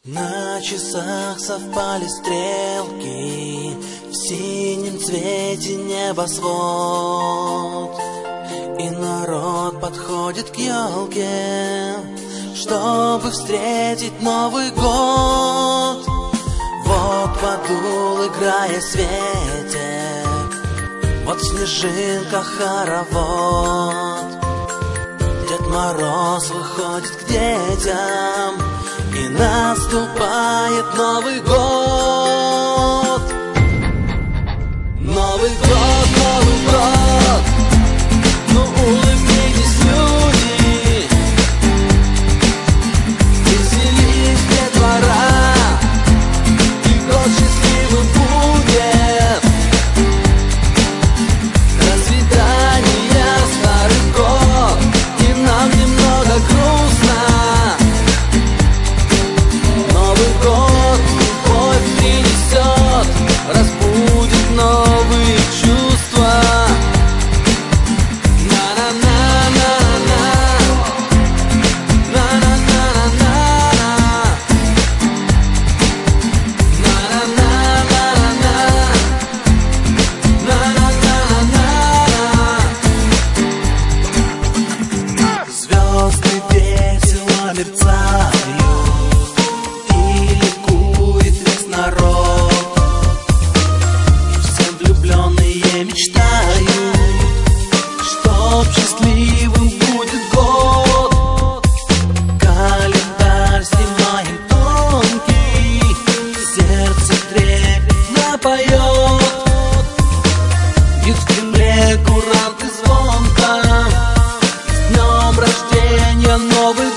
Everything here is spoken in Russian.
На часах совпали стрелки, в синем цвете небосвод, и народ подходит к елке, чтобы встретить Новый год. Вот подул, играя светик, вот в снежинках хоровод. Дед Мороз выходит к детям, и наступает Новый год. Новый год, Новый год, ну улыбнитесь, люди, веселись, детвора, и год счастливым будет. До свидания, старый год, и нам немного грустно. Разбудит новые чувства. На-на-на-на-на, на-на-на-на-на, на-на-на-на-на, на-на-на-на-на. Звезды весело мерцают, и ликует весь народ. Мечтаю, чтоб счастливым будет год. Календарь снимаем тонкий, сердце трепетно поет. И в Кремле куранты звонко, с днем рождения, Новый год.